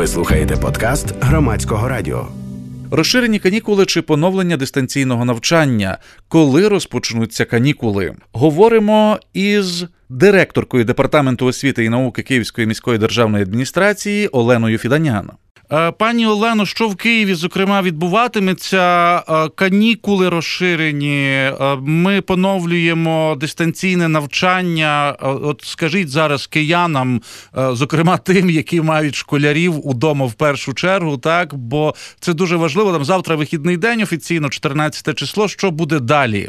Ви слухаєте подкаст Громадського радіо. Розширені канікули чи поновлення дистанційного навчання? Коли розпочнуться канікули? Говоримо із директоркою Департаменту освіти і науки Київської міської державної адміністрації Оленою Фіданян. Пані Олено, що в Києві, зокрема, відбуватиметься? Канікули розширені, ми поновлюємо дистанційне навчання. От скажіть зараз киянам, зокрема тим, які мають школярів удома в першу чергу, так? Бо це дуже важливо, там завтра вихідний день офіційно, 14 число, що буде далі?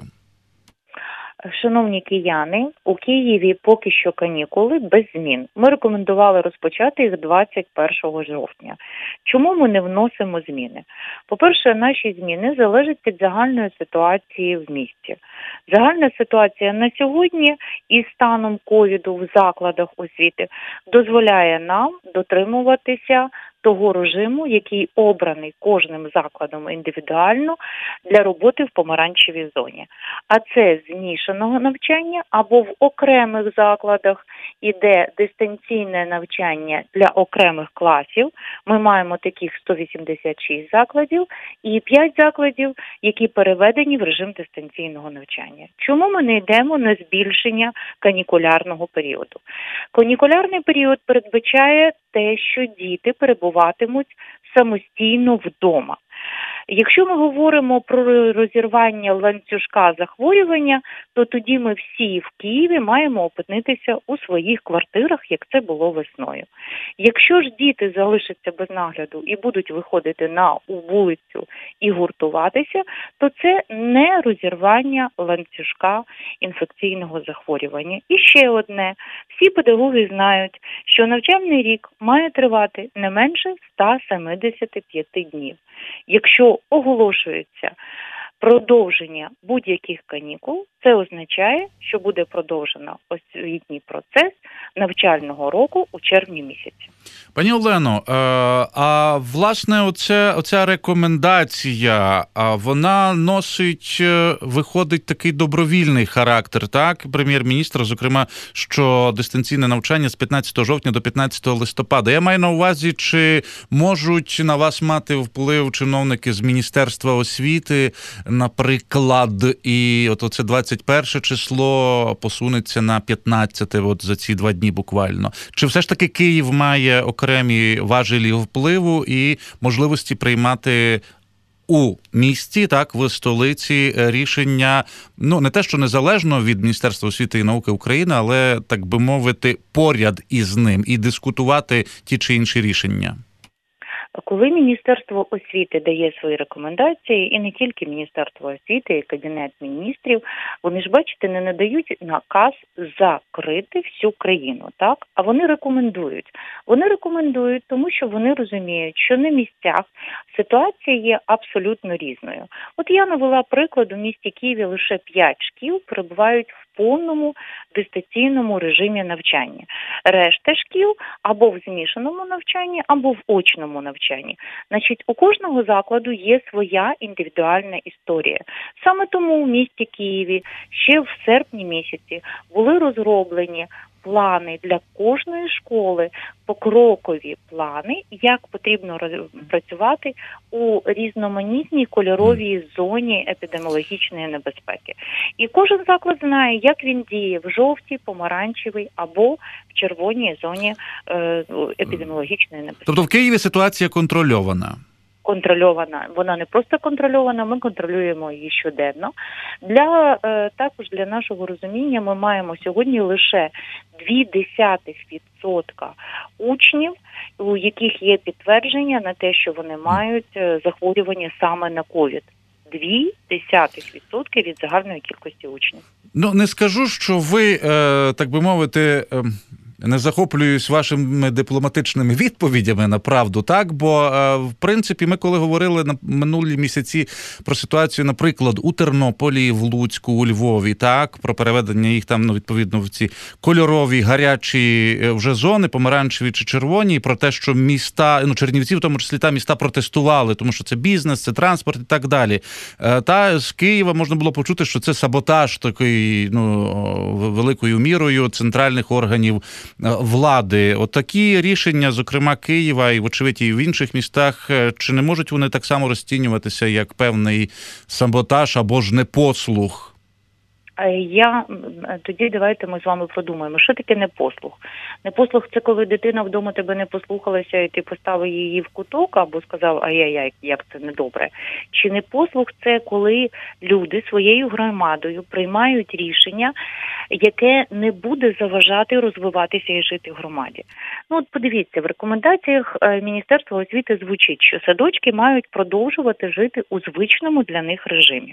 Шановні кияни, у Києві поки що канікули без змін. Ми рекомендували розпочати їх 21 жовтня. Чому ми не вносимо зміни? По-перше, наші зміни залежать від загальної ситуації в місті. Загальна ситуація на сьогодні із станом ковіду в закладах освіти дозволяє нам дотримуватися того режиму, який обраний кожним закладом індивідуально для роботи в помаранчевій зоні. А це змішаного навчання або в окремих закладах іде дистанційне навчання для окремих класів. Ми маємо таких 186 закладів і 5 закладів, які переведені в режим дистанційного навчання. Чому ми не йдемо на збільшення канікулярного періоду? Канікулярний період передбачає те, що діти перебуватимуть самостійно вдома. Якщо ми говоримо про розірвання ланцюжка захворювання, то тоді ми всі в Києві маємо опинитися у своїх квартирах, як це було весною. Якщо ж діти залишаться без нагляду і будуть виходити на вулицю і гуртуватися, то це не розірвання ланцюжка інфекційного захворювання. І ще одне. Всі педагоги знають, що навчальний рік має тривати не менше 175 днів. Якщо оголошується продовження будь-яких канікул, це означає, що буде продовжено освітній процес навчального року у червні місяці. Пані Олено, а власне оця рекомендація, вона носить, виходить, такий добровільний характер, так? Прем'єр-міністр, зокрема, що дистанційне навчання з 15 жовтня до 15 листопада. Я маю на увазі, чи можуть на вас мати вплив чиновники з Міністерства освіти, наприклад, і от оце 21 число посунеться на 15, от за ці 2 дні буквально. Чи все ж таки Київ має окремі важелі впливу і можливості приймати у місті, так, в столиці рішення, ну, не те, що незалежно від Міністерства освіти і науки України, але, так би мовити, поряд із ним і дискутувати ті чи інші рішення? Коли Міністерство освіти дає свої рекомендації, і не тільки Міністерство освіти, і Кабінет міністрів, вони ж, бачите, не надають наказ закрити всю країну, так? А вони рекомендують. Вони рекомендують, тому що вони розуміють, що на місцях ситуація є абсолютно різною. От я навела приклад, у місті Києві лише 5 шкіл перебувають в повному дистанційному режимі навчання. Решта шкіл або в змішаному навчанні, або в очному навчанні. Значить, у кожного закладу є своя індивідуальна історія. Саме тому у місті Києві ще в серпні місяці були розроблені плани для кожної школи, покрокові плани, як потрібно працювати у різноманітній кольоровій зоні епідеміологічної небезпеки. І кожен заклад знає, як він діє в жовтій, помаранчевій або в червоній зоні епідеміологічної небезпеки. Тобто в Києві ситуація контрольована? Контрольована. Вона не просто контрольована, ми контролюємо її щоденно. Також для нашого розуміння ми маємо сьогодні лише 0,2% учнів, у яких є підтвердження на те, що вони мають захворювання саме на ковід. 0,2% від загальної кількості учнів. Ну, не скажу, що ви, так би мовити, не захоплююсь вашими дипломатичними відповідями на правду, так? Бо, в принципі, ми коли говорили на минулі місяці про ситуацію, наприклад, у Тернополі, в Луцьку, у Львові, так? Про переведення їх там, ну, відповідно, в ці кольорові, гарячі вже зони, помаранчеві чи червоні, і про те, що міста, ну, Чернівці, в тому числі, та міста протестували, тому що це бізнес, це транспорт і так далі. Та з Києва можна було почути, що це саботаж такий, ну, великою мірою центральних органів влади. Отакі рішення, зокрема Києва і, вочевидь, і в інших містах, чи не можуть вони так само розцінюватися як певний саботаж або ж непослух? Тоді давайте ми з вами подумаємо, що таке непослух. Непослух – це коли дитина вдома тебе не послухалася і ти поставив її в куток або сказав ай-яй-яй, як це недобре. Чи непослух – це коли люди своєю громадою приймають рішення, яке не буде заважати розвиватися і жити в громаді. Ну от подивіться, в рекомендаціях Міністерства освіти звучить, що садочки мають продовжувати жити у звичному для них режимі.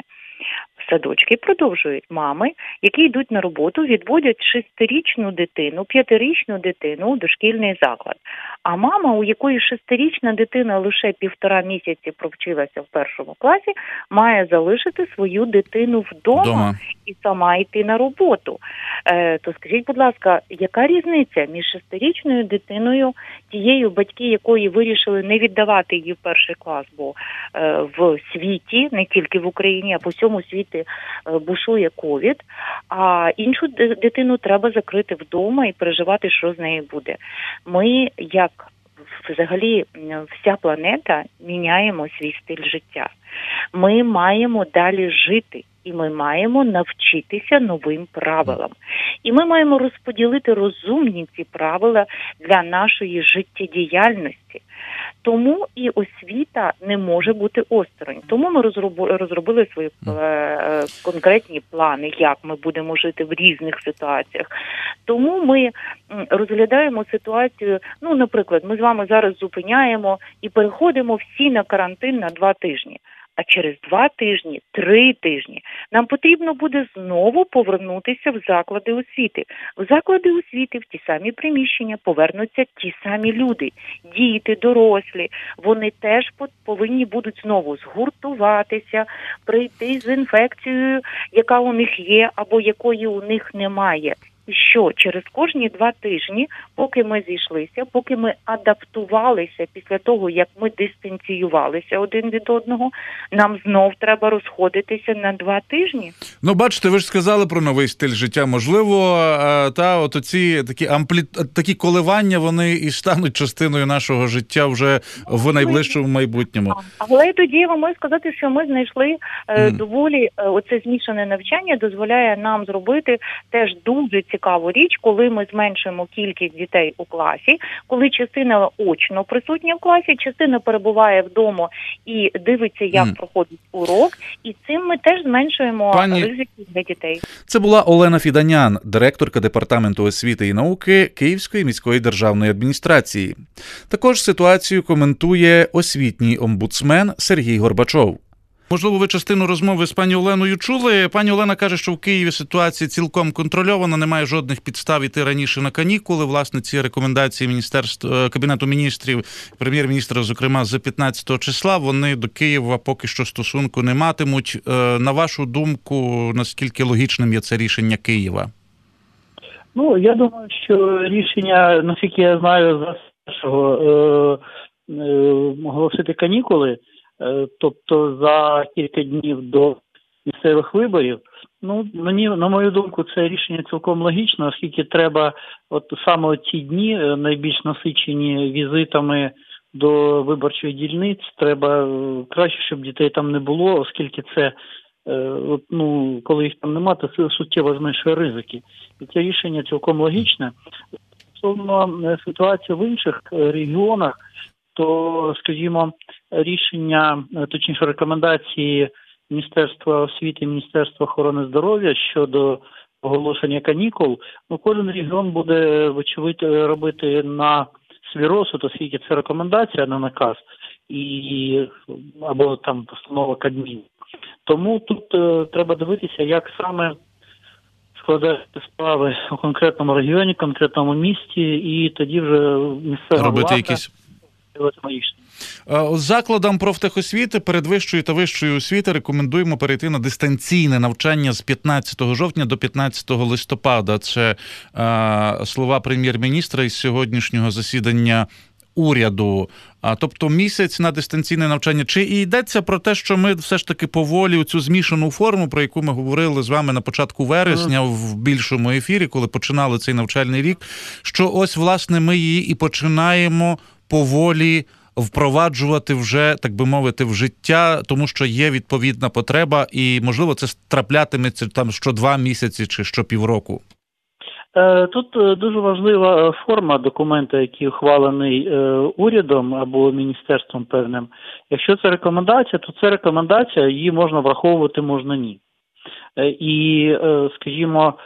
Садочки продовжують мами, які йдуть на роботу, відводять 6-річну дитину, 5-річну дитину у дошкільний заклад. А мама, у якої 6-річна дитина лише 1,5 місяці провчилася в 1 класі, має залишити свою дитину вдома і сама йти на роботу. То скажіть, будь ласка, яка різниця між 6-річною дитиною, тією, батьки якої вирішили не віддавати її в 1 клас, бо в світі, не тільки в Україні, а по всьому світі бушує ковід, а іншу дитину треба закрити вдома і переживати, що з нею буде. Ми, як взагалі вся планета, міняємо свій стиль життя. Ми маємо далі жити. І ми маємо навчитися новим правилам. І ми маємо розподілити розумні ці правила для нашої життєдіяльності. Тому і освіта не може бути осторонь. Тому ми розробили свої конкретні плани, як ми будемо жити в різних ситуаціях. Тому ми розглядаємо ситуацію, наприклад, ми з вами зараз зупиняємо і переходимо всі на карантин на 2 тижні. А через 2 тижні, 3 тижні нам потрібно буде знову повернутися в заклади освіти. В заклади освіти, в ті самі приміщення повернуться ті самі люди, діти, дорослі. Вони теж повинні будуть знову згуртуватися, прийти з інфекцією, яка у них є або якої у них немає. І що через кожні 2 тижні, поки ми зійшлися, поки ми адаптувалися після того, як ми дистанціювалися один від одного, нам знов треба розходитися на 2 тижні? Бачите, ви ж сказали про новий стиль життя. Можливо, оці такі коливання, вони і стануть частиною нашого життя вже в найближчому майбутньому. Але тоді я вам можу сказати, що ми знайшли доволі, оце змішане навчання дозволяє нам зробити теж дуже цікаву річ, коли ми зменшуємо кількість дітей у класі, коли частина очно присутня в класі, частина перебуває вдома і дивиться, як проходить урок, і цим ми теж зменшуємо ризики для дітей. Це була Олена Фіданян, директорка Департаменту освіти і науки Київської міської державної адміністрації. Також ситуацію коментує освітній омбудсмен Сергій Горбачов. Можливо, ви частину розмови з пані Оленою чули. Пані Олена каже, що в Києві ситуація цілком контрольована, немає жодних підстав іти раніше на канікули. Власне, ці рекомендації Кабінету міністрів, прем'єр-міністра, зокрема, з 15 числа, вони до Києва поки що стосунку не матимуть. На вашу думку, наскільки логічним є це рішення Києва? Я думаю, що рішення, наскільки я знаю, за першого оголосити канікули, тобто за кілька днів до місцевих виборів, на мою думку, це рішення цілком логічно, оскільки треба саме ці дні, найбільш насичені візитами до виборчих дільниць, треба краще, щоб дітей там не було, оскільки це, коли їх там немає, то це суттєво зменшує ризики. І це рішення цілком логічне. Стосовно ситуації в інших регіонах, то, скажімо, рішення, точніше рекомендації Міністерства освіти і Міністерства охорони здоров'я щодо оголошення канікул, кожен регіон буде, вочевидь, робити на свій розсуд, оскільки це рекомендація, на наказ, або там постанова Кабміну. Тому тут треба дивитися, як саме складаються справи у конкретному регіоні, конкретному місті, і тоді вже місцева влада Закладам профтехосвіти, передвищої та вищої освіти рекомендуємо перейти на дистанційне навчання з 15 жовтня до 15 листопада. Це слова прем'єр-міністра із сьогоднішнього засідання уряду, тобто місяць на дистанційне навчання. Чи і йдеться про те, що ми все ж таки поволі цю змішану форму, про яку ми говорили з вами на початку вересня в більшому ефірі, коли починали цей навчальний рік, що ось, власне, ми її і починаємо поволі впроваджувати вже, так би мовити, в життя, тому що є відповідна потреба і, можливо, це траплятиметься там що 2 місяці чи що півроку? Тут дуже важлива форма документа, який ухвалений урядом або міністерством певним. Якщо це рекомендація, то це рекомендація, її можна враховувати, можна ні. І, скажімо,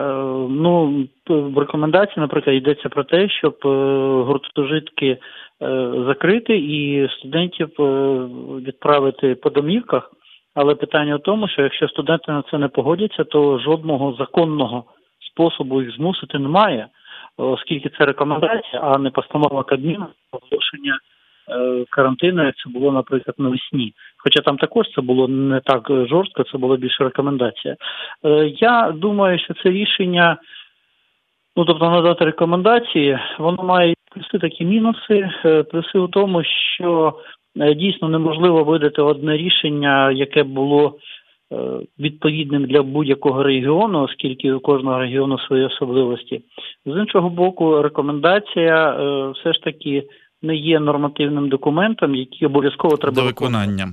в рекомендації, наприклад, йдеться про те, щоб гуртожитки закрити і студентів відправити по домівках. Але питання в тому, що якщо студенти на це не погодяться, то жодного законного способу їх змусити немає, оскільки це рекомендація, а не постанова Кабміну оголошення карантину, як це було, наприклад, навесні. Хоча там також це було не так жорстко, це була більше рекомендація. Я думаю, що це рішення, тобто надати рекомендації, воно має плюси такі мінуси. Плюси у тому, що дійсно неможливо видати одне рішення, яке було відповідним для будь-якого регіону, оскільки у кожного регіону свої особливості. З іншого боку, рекомендація все ж таки не є нормативним документом, який обов'язково треба до виконання.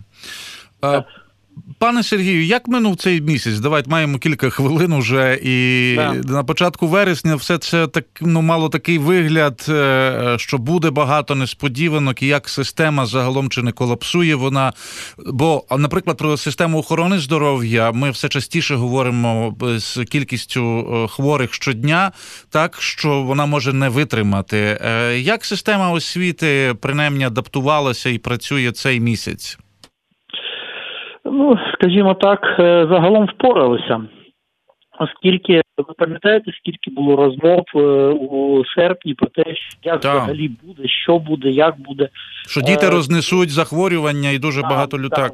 Пане Сергію, як минув цей місяць? Давайте, маємо кілька хвилин уже, і на початку вересня все це так, мало такий вигляд, що буде багато несподіванок, і як система загалом чи не колапсує вона. Бо, наприклад, про систему охорони здоров'я ми все частіше говоримо з кількістю хворих щодня, так, що вона може не витримати. Як система освіти, принаймні, адаптувалася і працює цей місяць? Скажімо так, загалом впоралися, оскільки, ви пам'ятаєте, скільки було розмов у серпні про те, як взагалі буде, що буде, як буде. Що діти рознесуть захворювання і дуже багато лютак.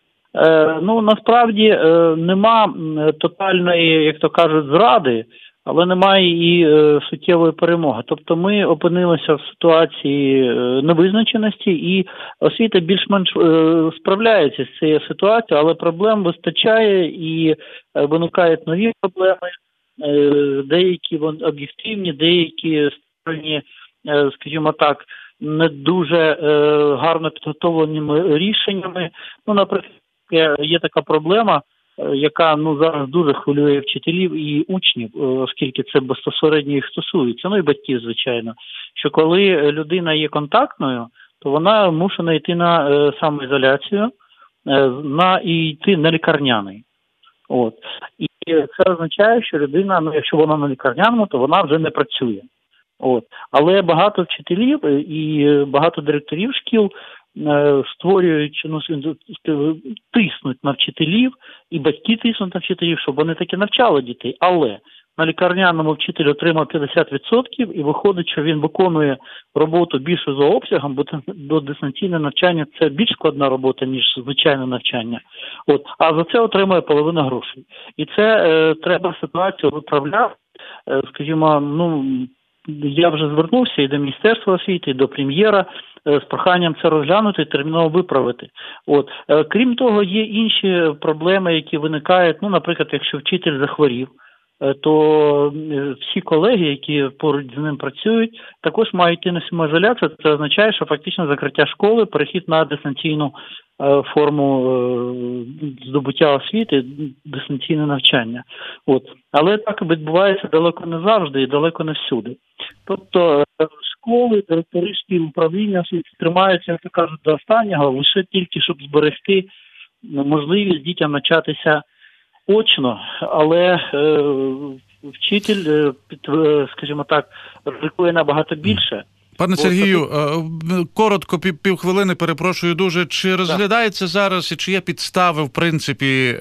Насправді нема тотальної, як то кажуть, зради, але немає і суттєвої перемоги. Тобто ми опинилися в ситуації невизначеності, і освіта більш-менш справляється з цією ситуацією, але проблем вистачає і виникають нові проблеми, деякі об'єктивні, деякі створені, скажімо так, не дуже гарно підготовленими рішеннями. Наприклад, є така проблема, яка зараз дуже хвилює вчителів і учнів, оскільки це безпосередньо їх стосується, і батьків, звичайно, що коли людина є контактною, то вона мусить йти на самоізоляцію і йти на лікарняний. І це означає, що людина, якщо вона на лікарняному, то вона вже не працює. Але багато вчителів і багато директорів шкіл створюють, тиснуть на вчителів, і батьки тиснуть на вчителів, щоб вони таки навчали дітей. Але на лікарняному вчитель отримав 50% і виходить, що він виконує роботу більше за обсягом, бо дистанційне навчання – це більш складна робота, ніж звичайне навчання. А за це отримує половину грошей. І це треба ситуацію виправляти. Скажімо, я вже звернувся і до Міністерства освіти, і до прем'єра з проханням це розглянути і терміново виправити. Крім того, є інші проблеми, які виникають. Наприклад, якщо вчитель захворів, то всі колеги, які поруч з ним працюють, також мають йти на самоізоляцію. Це означає, що фактично закриття школи, перехід на дистанційну форму здобуття освіти, дистанційне навчання. Але так відбувається далеко не завжди і далеко не всюди. Тобто школи, директори шкіл, управління освіти тримаються, як то кажуть, до останнього, лише тільки, щоб зберегти можливість дітям навчатися очно, але вчитель, скажімо так, ризикує набагато більше. Пане Сергію, коротко, півхвилини, перепрошую дуже. Чи розглядається зараз, і чи є підстави, в принципі,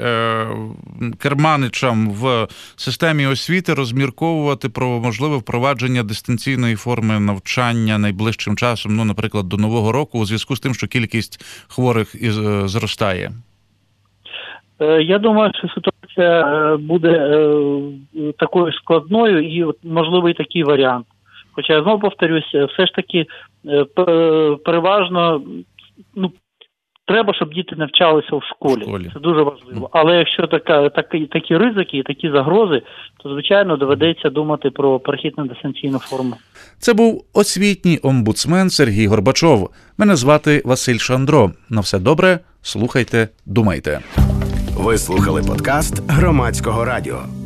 керманичам в системі освіти розмірковувати про можливе впровадження дистанційної форми навчання найближчим часом, наприклад, до Нового року, у зв'язку з тим, що кількість хворих зростає? Я думаю, що ситуація буде такою складною і, можливо, і такий варіант. Хоча я знову повторюсь, все ж таки переважно, треба, щоб діти навчалися в школі. Це дуже важливо. Але якщо такі ризики і такі загрози, то, звичайно, доведеться думати про перехід на дистанційну форму. Це був освітній омбудсмен Сергій Горбачов. Мене звати Василь Шандро. На все добре, слухайте, думайте. Ви слухали подкаст Громадського радіо.